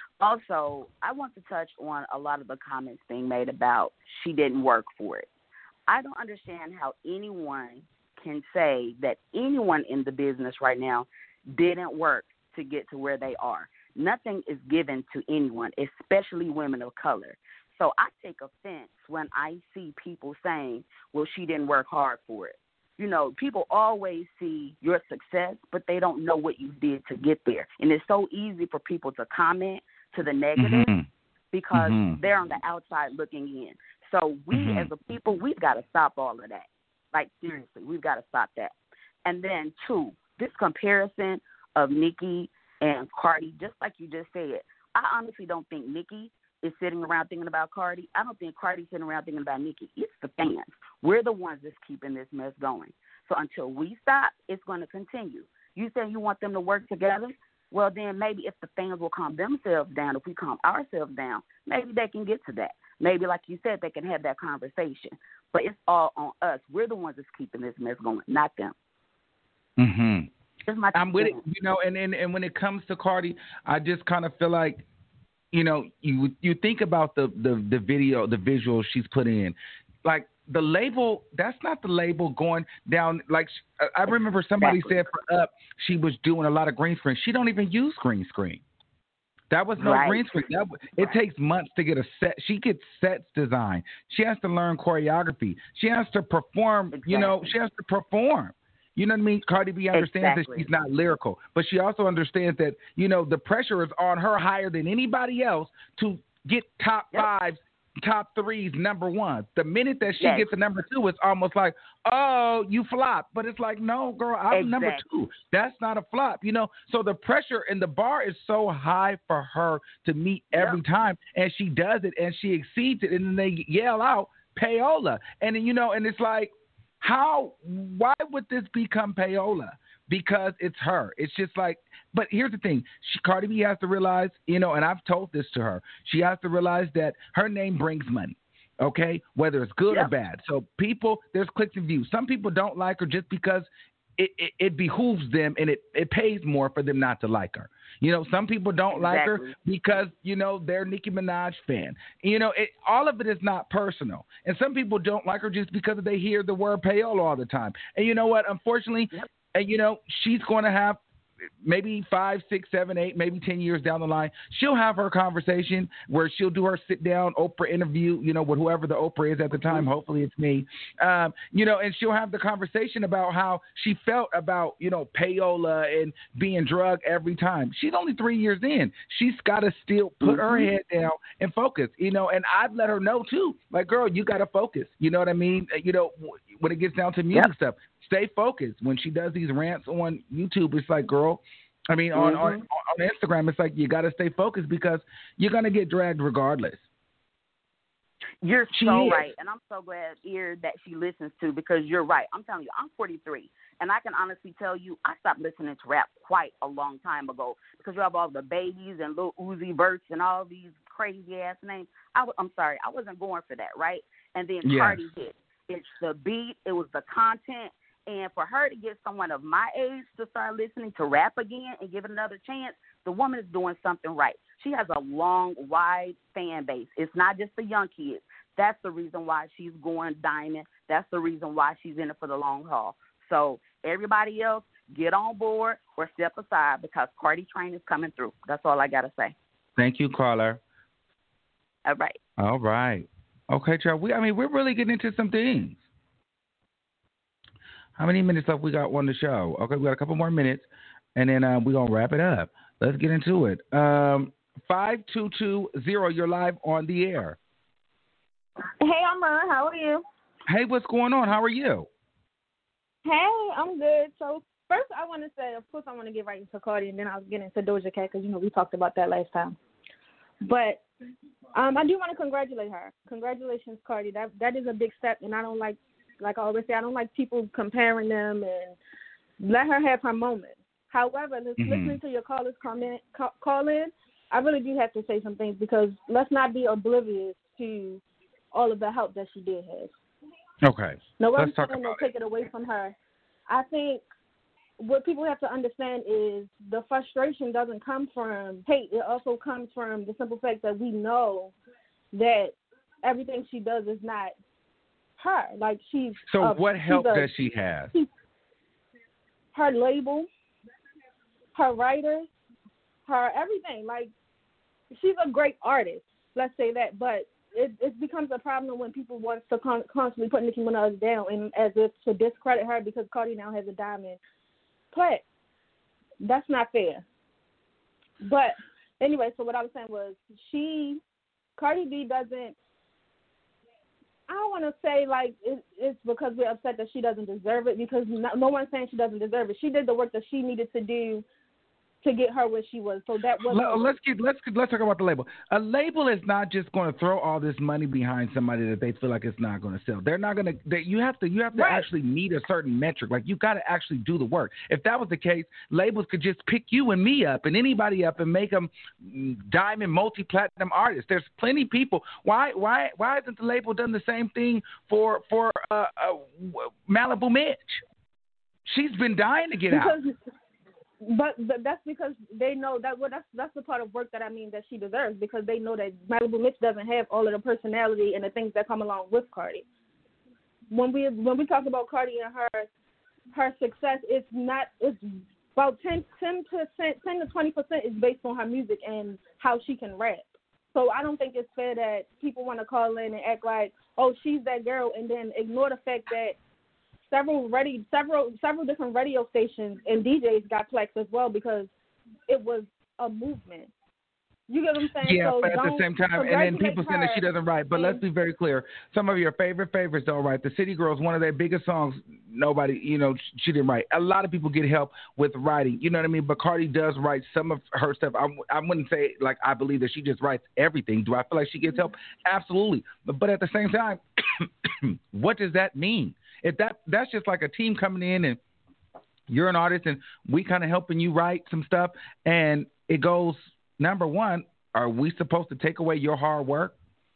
Also, I want to touch on a lot of the comments being made about she didn't work for it. I don't understand how anyone can say that anyone in the business right now didn't work to get to where they are. Nothing is given to anyone, especially women of color. So I take offense when I see people saying, well, she didn't work hard for it. You know, people always see your success, but they don't know what you did to get there. And it's so easy for people to comment to the negative mm-hmm. because mm-hmm. they're on the outside looking in. So we mm-hmm. as a people, we've got to stop all of that. Like, seriously, we've got to stop that. And then, two, this comparison of Nicki and Cardi, just like you just said, I honestly don't think Nicki is sitting around thinking about Cardi. I don't think Cardi's sitting around thinking about Nicki. It's the fans. We're the ones that's keeping this mess going. So until we stop, it's going to continue. You say you want them to work together? Well, then maybe if the fans will calm themselves down, if we calm ourselves down, maybe they can get to that. Maybe, like you said, they can have that conversation. But it's all on us. We're the ones that's keeping this mess going, not them. Mm-hmm. That's my I'm with it, you know, and, and, and when it comes to Cardi, I just kind of feel like, you know, you you think about the, the, the video, the visual she's put in. Like, the label, that's not the label going down. Like, I remember somebody exactly. said for Up, she was doing a lot of green screen. She don't even use green screen. That was no right. green screen. That, it right. takes months to get a set. She gets sets designed. She has to learn choreography. She has to perform. Exactly. You know, she has to perform. You know what I mean? Cardi B understands exactly. that she's not lyrical, but she also understands that, you know, the pressure is on her higher than anybody else to get top yep. fives, top threes, number one. The minute that she yes. gets to number two, it's almost like, oh, you flop. But it's like, no, girl, I'm exactly. number two. That's not a flop, you know? So the pressure and the bar is so high for her to meet every yep. time, and she does it, and she exceeds it, and then they yell out, payola. And, then, you know, and it's like, how, why would this become payola? Because it's her. It's just like, but here's the thing. She, Cardi B has to realize, you know, and I've told this to her, she has to realize that her name brings money, okay, whether it's good yep. or bad. So people, there's clicks and views. Some people don't like her just because it, it, it behooves them and it, it pays more for them not to like her. You know, some people don't exactly. like her because, you know, they're Nicki Minaj fan. You know, it, all of it is not personal. And some people don't like her just because they hear the word payola all the time. And you know what? Unfortunately, yep. and you know, she's going to have, maybe five, six, seven, eight, maybe ten years down the line, she'll have her conversation where she'll do her sit down Oprah interview, you know, with whoever the Oprah is at the time. Hopefully it's me, um, you know, and she'll have the conversation about how she felt about, you know, payola and being drugged every time. She's only three years in. She's got to still put her head down and focus, you know, and I've let her know too, like, girl, you got to focus. You know what I mean? You know, when it gets down to music yep. stuff, stay focused. When she does these rants on YouTube, it's like, girl, I mean, on, mm-hmm. on, on Instagram, it's like you got to stay focused because you're going to get dragged regardless. You're she so is. right. And I'm so glad ear that she listens to because you're right. I'm telling you, I'm forty-three. And I can honestly tell you, I stopped listening to rap quite a long time ago because you have all the Babies and Lil Uzi Verts and all these crazy-ass names. I w- I'm sorry. I wasn't going for that, right? And then yeah. Cardi hit. It's the beat. It was the content. And for her to get someone of my age to start listening to rap again and give it another chance, the woman is doing something right. She has a long, wide fan base. It's not just the young kids. That's the reason why she's going diamond. That's the reason why she's in it for the long haul. So everybody else, get on board or step aside because Cardi Train is coming through. That's all I got to say. Thank you, caller. All right. All right. Okay, Charles. We, I mean, we're really getting into some things. How many minutes left we got on the show? Okay, we got a couple more minutes, and then uh, we're going to wrap it up. Let's get into it. Um, five two two zero, you're live on the air. Hey, Amon, how are you? Hey, what's going on? How are you? Hey, I'm good. So first I want to say, of course, I want to get right into Cardi, and then I'll get into Doja Cat because, you know, we talked about that last time. But um, I do want to congratulate her. Congratulations, Cardi. That That is a big step, and I don't like, like I always say, I don't like people comparing them and let her have her moment. However, mm-hmm. listening to your callers comment, call, call in, I really do have to say some things because let's not be oblivious to all of the help that she did have. Okay. No one's Let's talk trying to about take it. it away from her. I think what people have to understand is the frustration doesn't come from hate. It also comes from the simple fact that we know that everything she does is not her. Like she's So a, what help a, does she have? She, her label, her writers, her everything. Like she's a great artist. Let's say that, but it, it becomes a problem when people want to con- constantly put Nicki Minaj down and as if to discredit her because Cardi now has a diamond plat. That's not fair. But anyway, so what I was saying was she, Cardi B doesn't, I don't want to say like it, it's because we're upset that she doesn't deserve it because no, no one's saying she doesn't deserve it. She did the work that she needed to do to get her where she was. So that was Let, let's get let's let's talk about the label. A label is not just going to throw all this money behind somebody that they feel like it's not going to sell. They're not going to. They, you have to you have to right. actually meet a certain metric. Like you got to actually do the work. If that was the case, labels could just pick you and me up and anybody up and make them diamond multi-platinum artists. There's plenty of people. Why why why hasn't the label done the same thing for for uh, uh, Malibu Mitch? She's been dying to get because, out. But, but that's because they know that well, that's that's the part of work that I mean that she deserves because they know that Malibu Mitch doesn't have all of the personality and the things that come along with Cardi. When we when we talk about Cardi and her her success, it's not it's about ten percent, ten to twenty percent is based on her music and how she can rap. So I don't think it's fair that people want to call in and act like, oh, she's that girl, and then ignore the fact that Several ready, several, several different radio stations and D Js got plaques as well because it was a movement. You get what I'm saying? Yeah, so but at the same time, and then people saying that she doesn't write. But let's be very clear: some of your favorite favorites don't write. The City Girls, one of their biggest songs, nobody, you know, she didn't write. A lot of people get help with writing. You know what I mean? But Cardi does write some of her stuff. I, I wouldn't say like I believe that she just writes everything. Do I feel like she gets help? Absolutely. But, but at the same time, what does that mean? If that that's just like a team coming in and you're an artist and we kind of helping you write some stuff and it goes, number one, are we supposed to take away your hard work?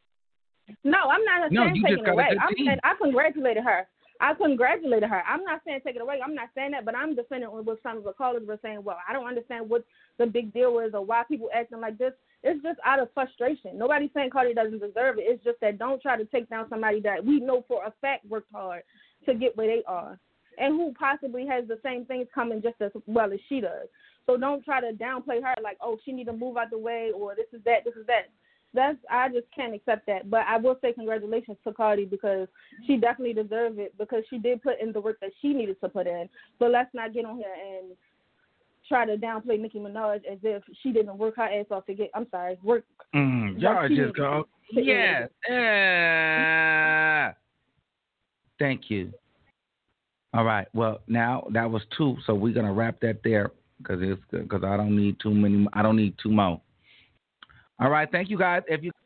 No, I'm not no, saying you taking just it got away. a good I'm team. saying I congratulated her. I congratulated her. I'm not saying take it away. I'm not saying that, but I'm defending what some of the callers were saying. Well, I don't understand what the big deal is or why people acting like this. It's just out of frustration. Nobody's saying Cardi doesn't deserve it. It's just that don't try to take down somebody that we know for a fact worked hard to get where they are. and who possibly has the same things coming just as well as she does. So don't try to downplay her like, oh, she need to move out the way or this is that, this is that. That's I just can't accept that. But I will say congratulations to Cardi because she definitely deserved it because she did put in the work that she needed to put in. But let's not get on here and try to downplay Nicki Minaj as if she didn't work her ass off to get, I'm sorry, work. Mm, y'all just go, yes. Uh, thank you. All right. Well, now that was two, so we're gonna wrap that there because it's because I don't need too many. I don't need two more. All right. Thank you guys. If you